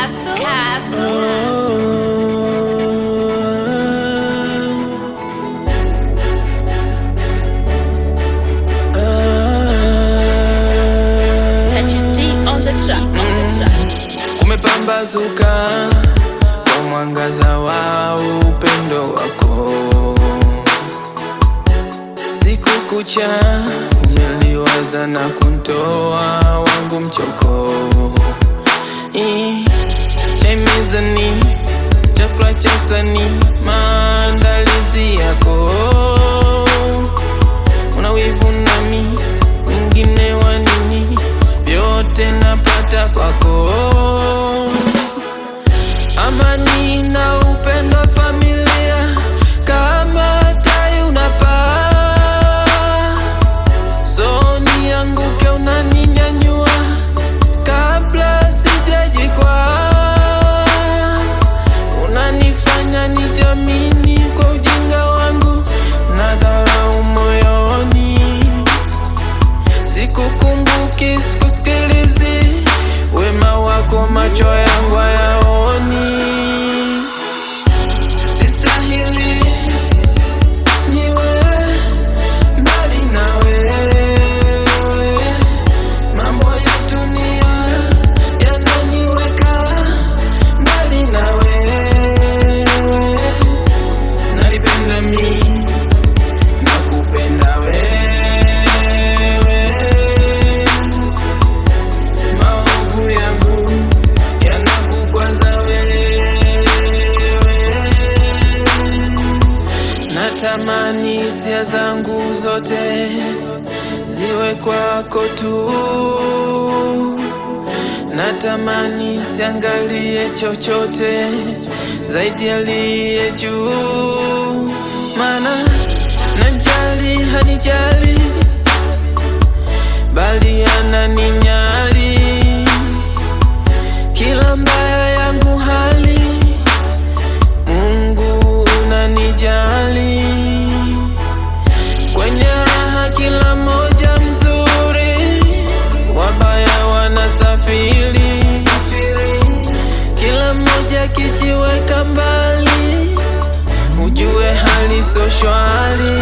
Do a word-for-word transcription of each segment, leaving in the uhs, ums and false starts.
Castle, Castle. Kumepambazuka kwa mwangaza wa upendo wako, siku kucha umeliwaza na kuntoa wangu mchoko. Chai mezani, chakula cha sani, maandalizi yako. Una wivu nami, wengine wa nini? Vyote napata kwako. Amani na upendo wa familia, kama tai unapaa. So nianguke unaninyanyua, kabla sijajikwaa. Unanifanya nijamini kwa ujinga wangu, na dharau moyoni. Sikukumbuki, sikusikilizi, wema wako macho yangu hayaoni. Sistahili niwe mbali na wewe, mambo ya dunia yananiweka mbali na wewe. Nalipenda mimi, nakupenda wewe, maovu yangu yanakukwaza wewe. Natamani hisia zangu zote ziwe kwako tu. Natamani siangalie chochote zaidi aliye juu. Maana najali hanijali, bali ananinyali. Kila mbaya yangu hali, Mungu unanijali. Kwenye raha kila moja mzuri, wabaya wanasafiri. Kila moja kijiweka mbali, ujue hali so shwari.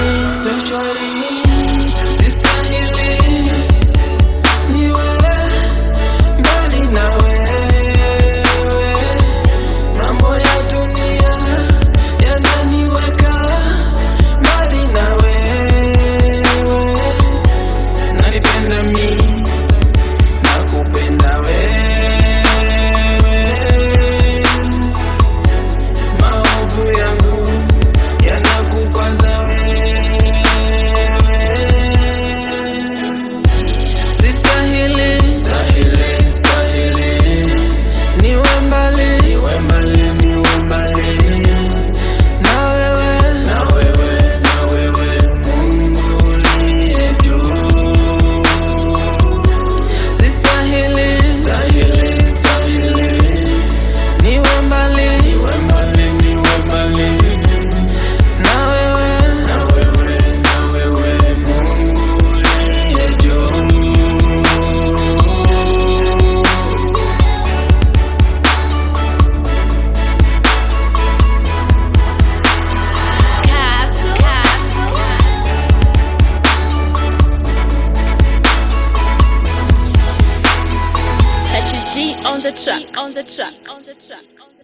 Sistahili niwe mbali na wewe, mambo ya dunia yananiweka mbali na wewe. Nalipenda mimi, nakupenda wewe, maovu yangu yanakukwaza wewe. Sistahili, stahili, stahili niwe mbali, niwe mbali, niwe mbali na wewe, na wewe, na wewe, Mungu uliye juu. Sistahili, stahili, stahili niwe mbali, niwe mbali, niwe mbali na wewe, na wewe, na wewe, Mungu uliye juu. Castle, Castle. H D on the track, on the track, on the track.